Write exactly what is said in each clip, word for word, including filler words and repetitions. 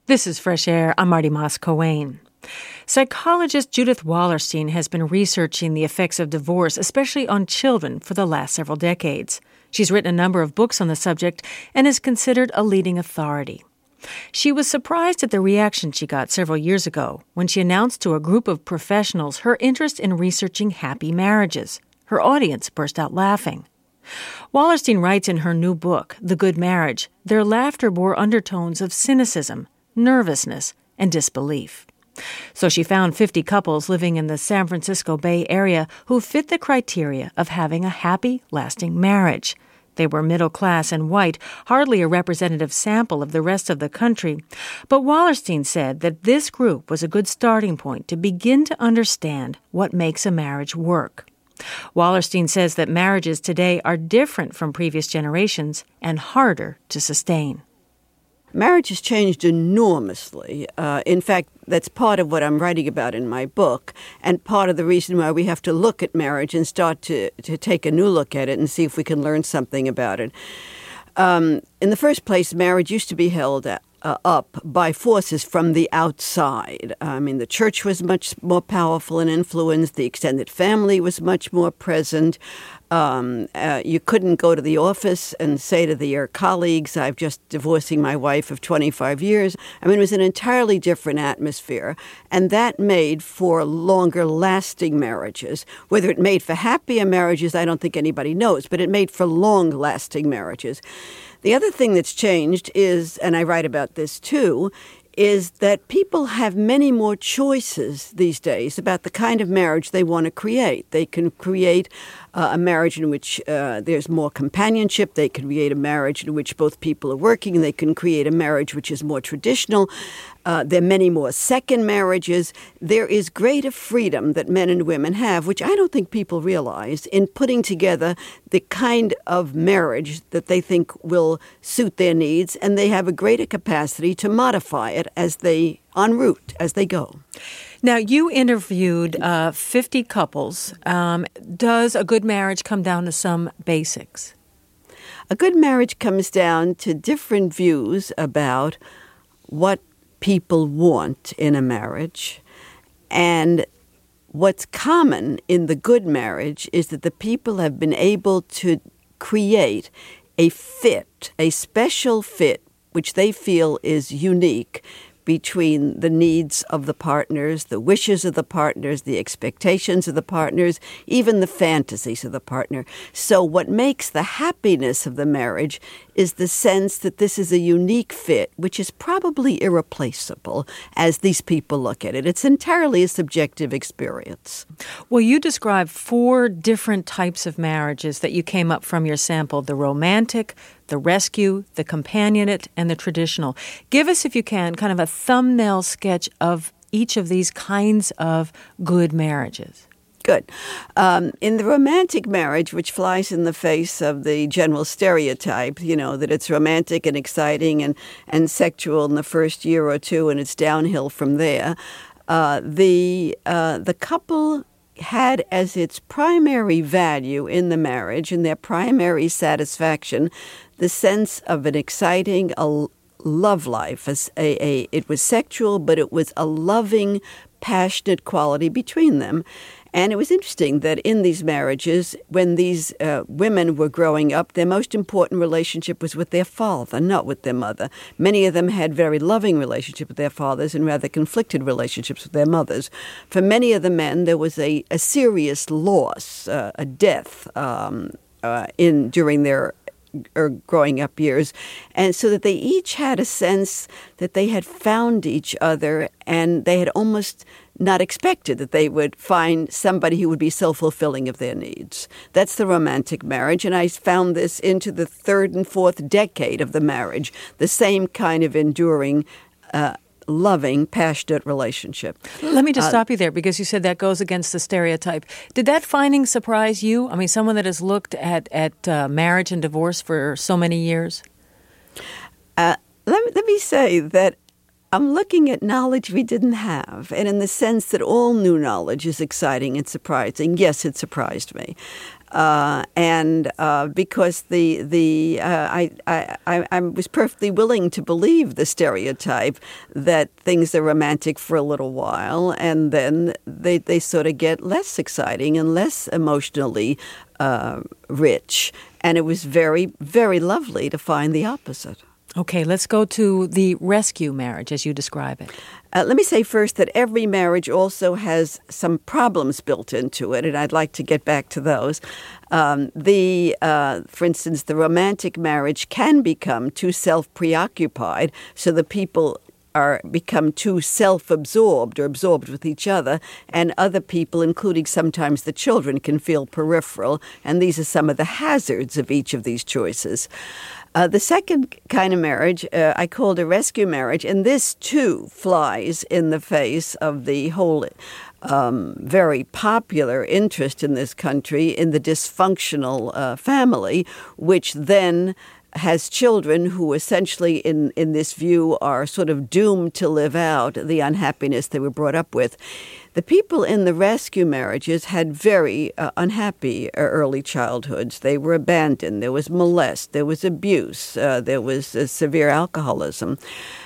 This is Fresh Air. I'm Marty Moss-Coane. Psychologist Judith Wallerstein has been researching the effects of divorce, especially on children, for the last several decades. She's written a number of books on the subject and is considered a leading authority. She was surprised at the reaction she got several years ago when she announced to a group of professionals her interest in researching happy marriages. Her audience burst out laughing. Wallerstein writes in her new book, The Good Marriage, their laughter bore undertones of cynicism, nervousness, and disbelief. So she found fifty couples living in the San Francisco Bay Area who fit the criteria of having a happy, lasting marriage. They were middle class and white, hardly a representative sample of the rest of the country. But Wallerstein said that this group was a good starting point to begin to understand what makes a marriage work. Wallerstein says that marriages today are different from previous generations and harder to sustain. Marriage has changed enormously. Uh, in fact, that's part of what I'm writing about in my book, and part of the reason why we have to look at marriage and start to, to take a new look at it and see if we can learn something about it. Um, in the first place, marriage used to be held uh, up by forces from the outside. I mean, the church was much more powerful and influenced. The extended family was much more present. Um, uh, you couldn't go to the office and say to the, your colleagues, I've just divorcing my wife of twenty-five years. I mean, it was an entirely different atmosphere. And that made for longer lasting marriages. Whether it made for happier marriages, I don't think anybody knows, but it made for long lasting marriages. The other thing that's changed is, and I write about this too, is that people have many more choices these days about the kind of marriage they want to create. They can create uh, a marriage in which uh, there's more companionship. They can create a marriage in which both people are working. They can create a marriage which is more traditional. Uh, there are many more second marriages. There is greater freedom that men and women have, which I don't think people realize, in putting together the kind of marriage that they think will suit their needs, and they have a greater capacity to modify it as they en route, as they go. Now, you interviewed uh, fifty couples. Um, does a good marriage come down to some basics? A good marriage comes down to different views about what people want in a marriage. And what's common in the good marriage is that the people have been able to create a fit, a special fit, which they feel is unique between the needs of the partners, the wishes of the partners, the expectations of the partners, even the fantasies of the partner. So what makes the happiness of the marriage is the sense that this is a unique fit, which is probably irreplaceable as these people look at it. It's entirely a subjective experience. Well, you describe four different types of marriages that you came up from your sample: the romantic, the rescue, the companionate, and the traditional. Give us, if you can, kind of a thumbnail sketch of each of these kinds of good marriages. Good. Um, in the romantic marriage, which flies in the face of the general stereotype, you know, that it's romantic and exciting and, and sexual in the first year or two, and it's downhill from there, uh, the uh, the couple had as its primary value in the marriage and their primary satisfaction the sense of an exciting a love life. As a, a, it was sexual, but it was a loving, passionate quality between them. And it was interesting that in these marriages, when these uh, women were growing up, their most important relationship was with their father, not with their mother. Many of them had very loving relationships with their fathers and rather conflicted relationships with their mothers. For many of the men, there was a, a serious loss, uh, a death um, uh, in during their or growing up years, and so that they each had a sense that they had found each other, and they had almost not expected that they would find somebody who would be so fulfilling of their needs. That's the romantic marriage, and I found this into the third and fourth decade of the marriage, the same kind of enduring uh, loving, passionate relationship. Let me just uh, stop you there, because you said that goes against the stereotype. Did that finding surprise you? I mean, someone that has looked at, at uh, marriage and divorce for so many years? Uh, let me, let me say that I'm looking at knowledge we didn't have, and in the sense that all new knowledge is exciting and surprising. Yes, it surprised me. Uh, and uh, because the the uh, I, I I was perfectly willing to believe the stereotype that things are romantic for a little while and then they, they sort of get less exciting and less emotionally uh, rich. And it was very, very lovely to find the opposite. Okay, let's go to the rescue marriage as you describe it. Uh, let me say first that every marriage also has some problems built into it, and I'd like to get back to those. Um, the, uh, for instance, the romantic marriage can become too self-preoccupied, so the people are become too self-absorbed or absorbed with each other, and other people, including sometimes the children, can feel peripheral, and these are some of the hazards of each of these choices. Uh, the second kind of marriage uh, I called a rescue marriage, and this too flies in the face of the whole um, very popular interest in this country in the dysfunctional uh, family, which then has children who essentially, in, in this view, are sort of doomed to live out the unhappiness they were brought up with. The people in the rescue marriages had very uh, unhappy uh, early childhoods. They were abandoned. There was molest. There was abuse. Uh, there was uh, severe alcoholism.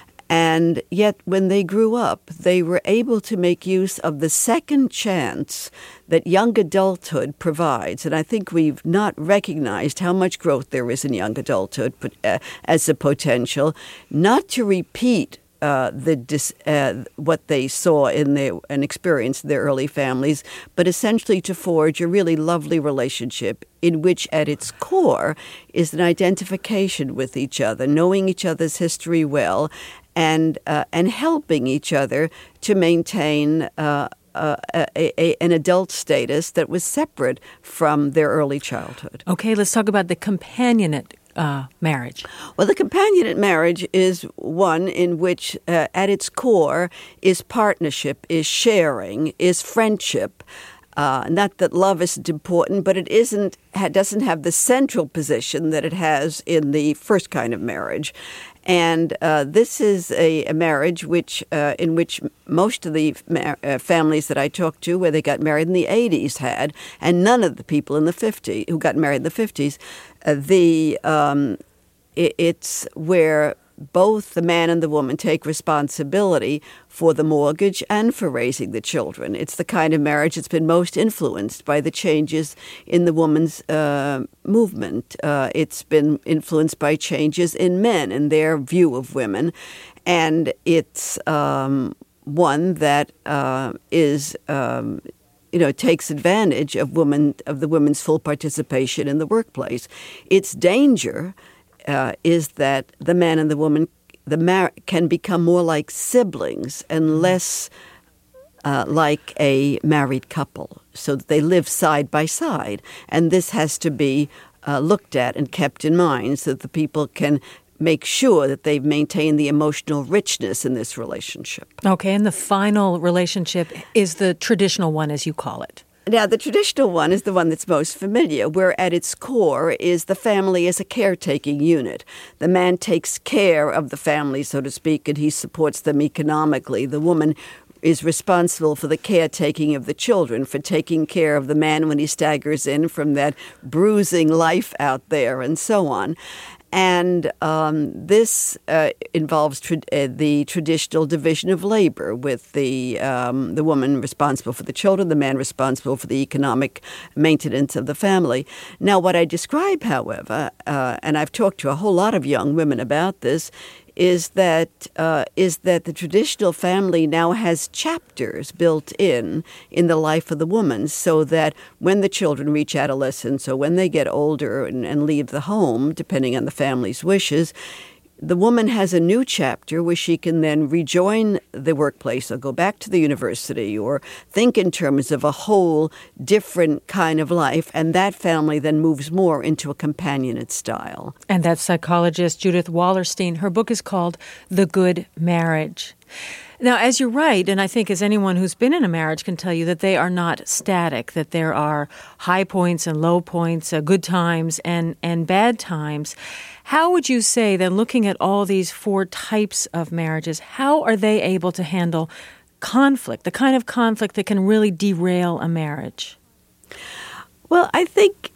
And yet, when they grew up, they were able to make use of the second chance that young adulthood provides. And I think we've not recognized how much growth there is in young adulthood uh, as a potential, not to repeat Uh, the dis, uh, what they saw in their and experienced in their early families, but essentially to forge a really lovely relationship in which at its core is an identification with each other, knowing each other's history well, and uh, and helping each other to maintain uh, uh, a, a, an adult status that was separate from their early childhood. Okay, let's talk about the companionate Uh, marriage. Well, the companionate marriage is one in which uh, at its core is partnership, is sharing, is friendship. Uh, not that love isn't important, but it isn't ha, doesn't have the central position that it has in the first kind of marriage. And uh, this is a, a marriage which, uh, in which most of the mar- uh, families that I talked to, where they got married in the eighties, had, and none of the people in the fifties who got married in the fifties. Uh, the um, it, it's where both the man and the woman take responsibility for the mortgage and for raising the children. It's the kind of marriage that's been most influenced by the changes in the woman's uh, movement. Uh, it's been influenced by changes in men and their view of women. And it's um, one that uh, is... Um, you know, takes advantage of women of the women's full participation in the workplace. Its danger uh, is that the man and the woman the mar- can become more like siblings and less uh, like a married couple, so that they live side by side. And this has to be uh, looked at and kept in mind so that the people can make sure that they've maintained the emotional richness in this relationship. Okay, and the final relationship is the traditional one, as you call it. Now, the traditional one is the one that's most familiar, where at its core is the family as a caretaking unit. The man takes care of the family, so to speak, and he supports them economically. The woman is responsible for the caretaking of the children, for taking care of the man when he staggers in from that bruising life out there, and so on. And um, this uh, involves tra- uh, the traditional division of labor, with the um, the woman responsible for the children, the man responsible for the economic maintenance of the family. Now, what I describe, however, uh, and I've talked to a whole lot of young women about this, is that uh, is that the traditional family now has chapters built in in the life of the woman, so that when the children reach adolescence or when they get older and, and leave the home, depending on the family's wishes, the woman has a new chapter where she can then rejoin the workplace or go back to the university or think in terms of a whole different kind of life. And that family then moves more into a companionate style. And that's psychologist Judith Wallerstein. Her book is called The Good Marriage. Now, as you write, and I think as anyone who's been in a marriage can tell you, that they are not static, that there are high points and low points, uh, good times and, and bad times. How would you say that, looking at all these four types of marriages, how are they able to handle conflict, the kind of conflict that can really derail a marriage? Well, I think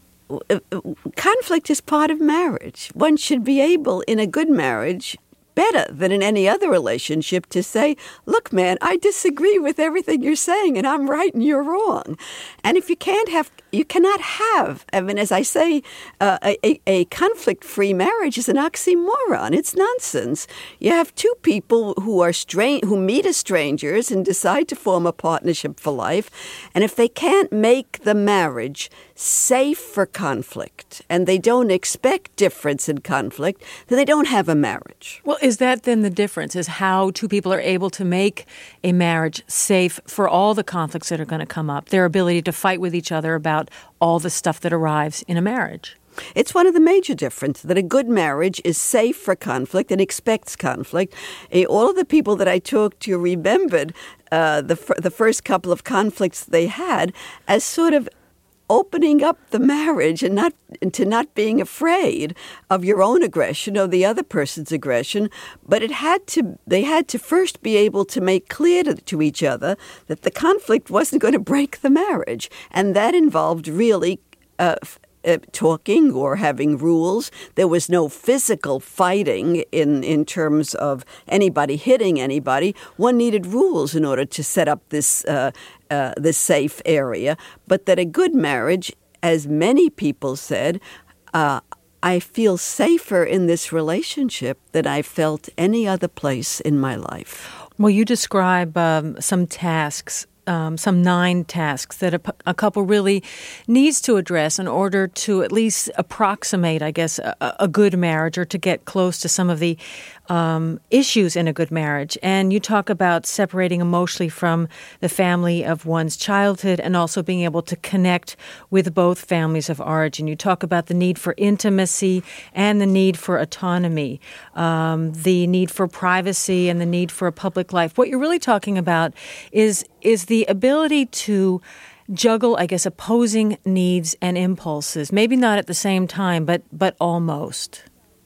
conflict is part of marriage. One should be able, in a good marriage, better than in any other relationship, to say, look, man, I disagree with everything you're saying, and I'm right and you're wrong. And if you can't have, you cannot have, I mean, as I say, uh, a, a conflict-free marriage is an oxymoron. It's nonsense. You have two people who are strange, who meet as strangers and decide to form a partnership for life. And if they can't make the marriage safe for conflict, and they don't expect difference in conflict, then they don't have a marriage. Well, is that then the difference, is how two people are able to make a marriage safe for all the conflicts that are going to come up, their ability to fight with each other about all the stuff that arrives in a marriage? It's one of the major differences, that a good marriage is safe for conflict and expects conflict. Uh, all of the people that I talked to remembered uh, the, f- the first couple of conflicts they had as sort of opening up the marriage and not to not being afraid of your own aggression or the other person's aggression, but it had to they had to first be able to make clear to, to each other that the conflict wasn't going to break the marriage, and that involved really uh, Uh, talking or having rules. There was no physical fighting in, in terms of anybody hitting anybody. One needed rules in order to set up this uh, uh, this safe area. But that a good marriage, as many people said, uh, I feel safer in this relationship than I felt any other place in my life. Well, you describe um, some tasks Um, some nine tasks that a, a couple really needs to address in order to at least approximate, I guess, a, a good marriage, or to get close to some of the um, issues in a good marriage. And you talk about separating emotionally from the family of one's childhood and also being able to connect with both families of origin. You talk about the need for intimacy and the need for autonomy, um, the need for privacy and the need for a public life. What you're really talking about is is the ability to juggle, I guess, opposing needs and impulses. Maybe not at the same time, but but almost.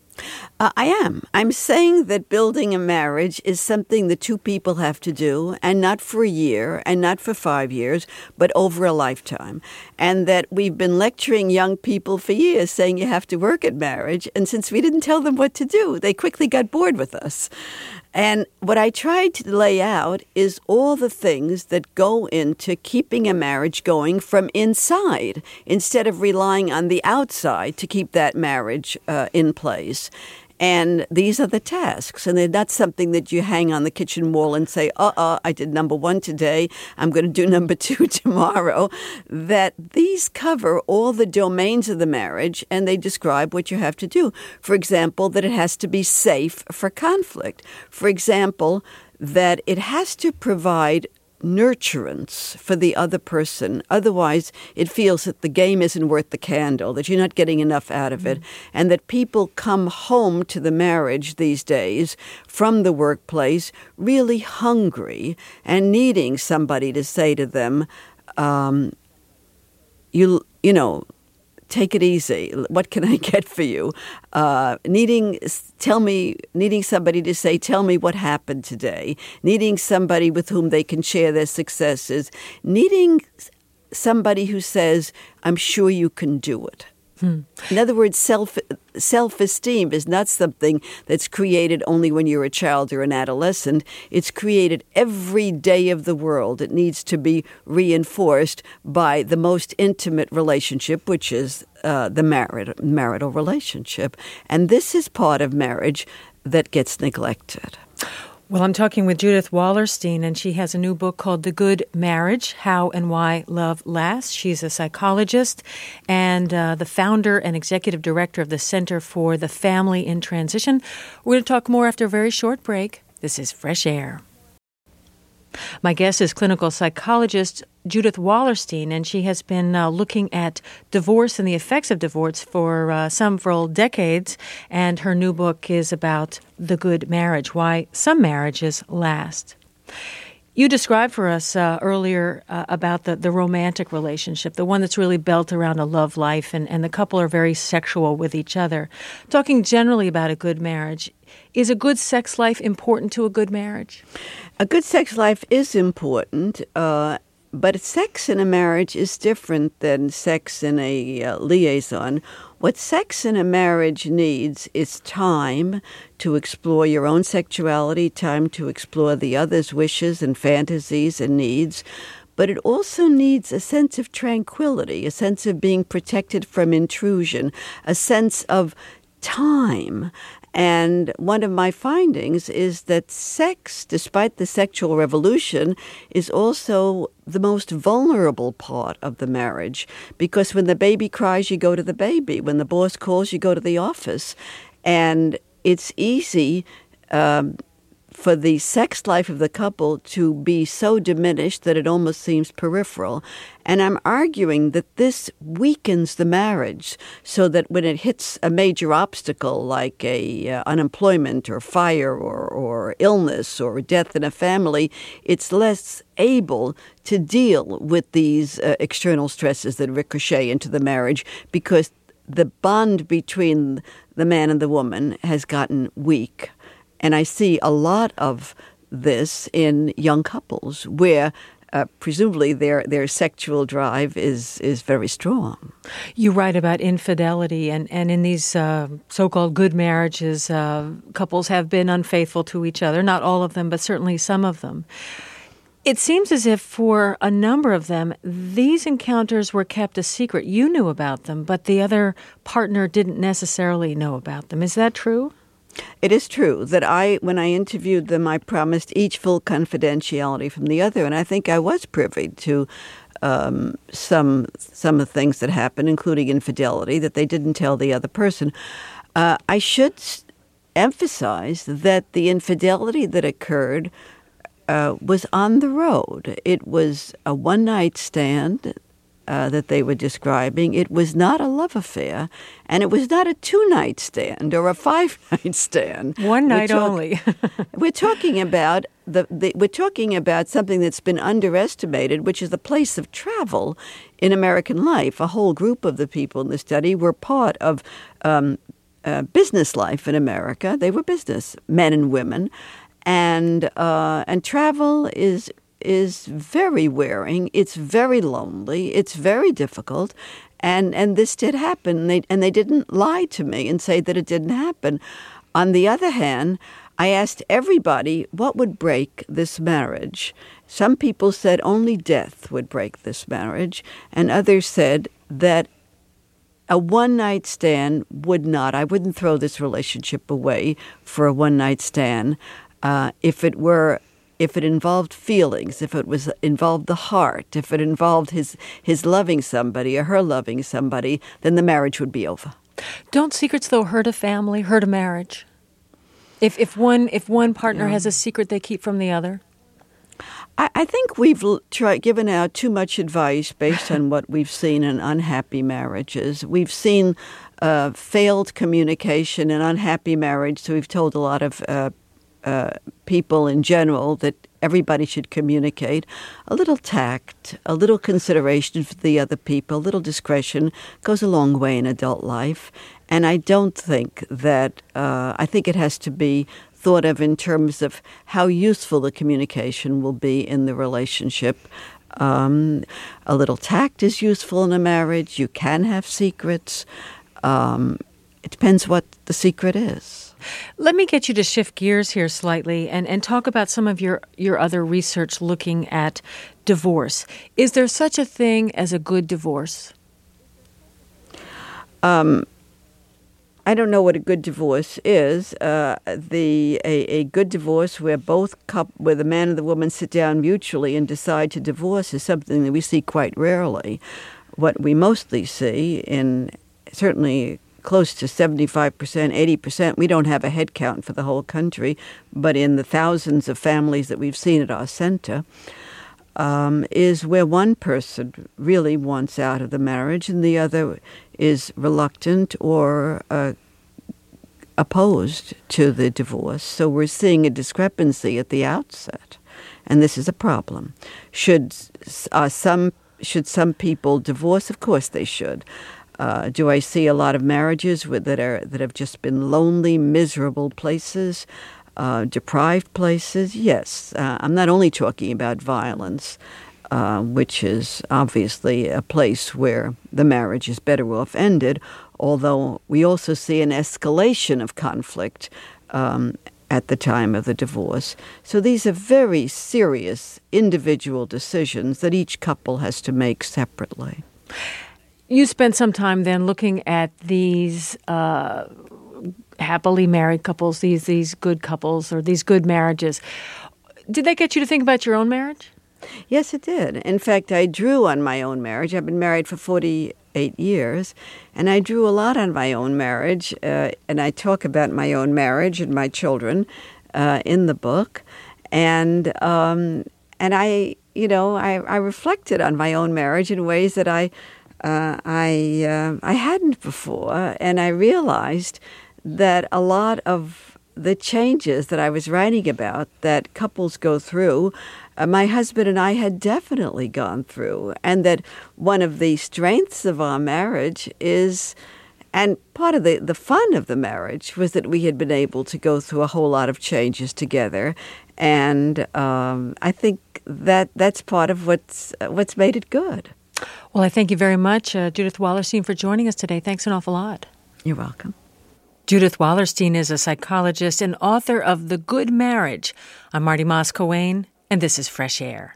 Uh, I am. I'm saying that building a marriage is something that two people have to do, and not for a year, and not for five years, but over a lifetime. And that we've been lecturing young people for years saying you have to work at marriage, and since we didn't tell them what to do, they quickly got bored with us. And what I tried to lay out is all the things that go into keeping a marriage going from inside, instead of relying on the outside to keep that marriage uh, in place. And these are the tasks, and they're not something that you hang on the kitchen wall and say, uh-uh, I did number one today, I'm going to do number two tomorrow. That these cover all the domains of the marriage, and they describe what you have to do. For example, that it has to be safe for conflict. For example, that it has to provide nurturance for the other person. Otherwise, it feels that the game isn't worth the candle, that you're not getting enough out of it, mm-hmm. and that people come home to the marriage these days from the workplace really hungry and needing somebody to say to them, um, you, you know, take it easy. What can I get for you? Uh, needing, tell me, needing somebody to say, tell me what happened today. Needing somebody with whom they can share their successes. Needing somebody who says, I'm sure you can do it. Hmm. In other words, self, self-esteem is not something that's created only when you're a child or an adolescent. It's created every day of the world. It needs to be reinforced by the most intimate relationship, which is uh, the married, marital relationship. And this is part of marriage that gets neglected. Well, I'm talking with Judith Wallerstein, and she has a new book called The Good Marriage, How and Why Love Lasts. She's a psychologist and uh, the founder and executive director of the Center for the Family in Transition. We're going to talk more after a very short break. This is Fresh Air. My guest is clinical psychologist Judith Wallerstein, and she has been uh, looking at divorce and the effects of divorce for uh, several decades. And her new book is about the good marriage, why some marriages last. You described for us uh, earlier uh, about the, the romantic relationship, the one that's really built around a love life, and, and the couple are very sexual with each other. Talking generally about a good marriage, is a good sex life important to a good marriage? A good sex life is important, uh, but sex in a marriage is different than sex in a uh, liaison. What sex in a marriage needs is time to explore your own sexuality, time to explore the other's wishes and fantasies and needs. But it also needs a sense of tranquility, a sense of being protected from intrusion, a sense of time. And one of my findings is that sex, despite the sexual revolution, is also the most vulnerable part of the marriage. Because when the baby cries, you go to the baby. When the boss calls, you go to the office. And it's easy um, for the sex life of the couple to be so diminished that it almost seems peripheral. And I'm arguing that this weakens the marriage so that when it hits a major obstacle like a uh, unemployment or fire or, or illness or death in a family, it's less able to deal with these uh, external stresses that ricochet into the marriage because the bond between the man and the woman has gotten weak. And I see a lot of this in young couples where uh, presumably their, their sexual drive is, is very strong. You write about infidelity, and, and in these uh, so-called good marriages, uh, couples have been unfaithful to each other. Not all of them, but certainly some of them. It seems as if for a number of them, these encounters were kept a secret. You knew about them, but the other partner didn't necessarily know about them. Is that true? It is true that I, when I interviewed them, I promised each full confidentiality from the other, and I think I was privy to um, some some of the things that happened, including infidelity, that they didn't tell the other person. Uh, I should emphasize that the infidelity that occurred uh, was on the road. It was a one-night stand Uh, that they were describing. It was not a love affair, and it was not a two-night stand or a five-night stand. One night we're talk- only. we're talking about the, the. We're talking about something that's been underestimated, which is the place of travel in American life. A whole group of the people in the study were part of um, uh, business life in America. They were business men and women, and uh, and travel is. is very wearing. It's very lonely. It's very difficult. And and this did happen. And they, and they didn't lie to me and say that it didn't happen. On the other hand, I asked everybody what would break this marriage. Some people said only death would break this marriage. And others said that a one-night stand would not. I wouldn't throw this relationship away for a one-night stand uh, if it were If it involved feelings, if it was involved the heart, if it involved his his loving somebody or her loving somebody, then the marriage would be over. Don't secrets, though, hurt a family, hurt a marriage? If if one if one partner yeah. has a secret they keep from the other? I, I think we've tried, given out too much advice based on what we've seen in unhappy marriages. We've seen uh, failed communication in unhappy marriage, so we've told a lot of uh, Uh, people in general that everybody should communicate. A little tact, a little consideration for the other people, a little discretion goes a long way in adult life. And I don't think that, uh, I think it has to be thought of in terms of how useful the communication will be in the relationship. Um, a little tact is useful in a marriage. You can have secrets. Um, it depends what the secret is. Let me get you to shift gears here slightly and, and talk about some of your, your other research looking at divorce. Is there such a thing as a good divorce? Um, I don't know what a good divorce is. Uh, the a, a good divorce where both couple, where the man and the woman sit down mutually and decide to divorce is something that we see quite rarely. What we mostly see in certainly close to seventy-five percent, eighty percent. We don't have a head count for the whole country, but in the thousands of families that we've seen at our center, um, is where one person really wants out of the marriage and the other is reluctant or uh, opposed to the divorce. So we're seeing a discrepancy at the outset, and this is a problem. Should uh, some should some people divorce? Of course they should. Uh, do I see a lot of marriages with, that are that have just been lonely, miserable places, uh, deprived places? Yes. Uh, I'm not only talking about violence. uh, which is obviously a place where the marriage is better off ended, although we also see an escalation of conflict um, at the time of the divorce. So these are very serious individual decisions that each couple has to make separately. You spent some time then looking at these uh, happily married couples, these these good couples or these good marriages. Did that get you to think about your own marriage? Yes, it did. In fact, I drew on my own marriage. I've been married for forty-eight years, and I drew a lot on my own marriage, uh, and I talk about my own marriage and my children uh, in the book. And um, and I, you know, I, I reflected on my own marriage in ways that I uh, I uh, I hadn't before, and I realized that a lot of the changes that I was writing about that couples go through, uh, my husband and I had definitely gone through, and that one of the strengths of our marriage is, and part of the, the fun of the marriage was that we had been able to go through a whole lot of changes together, and um, I think that that's part of what's what's made it good. Well, I thank you very much, uh, Judith Wallerstein, for joining us today. Thanks an awful lot. You're welcome. Judith Wallerstein is a psychologist and author of The Good Marriage. I'm Marty Moss-Coane, and this is Fresh Air.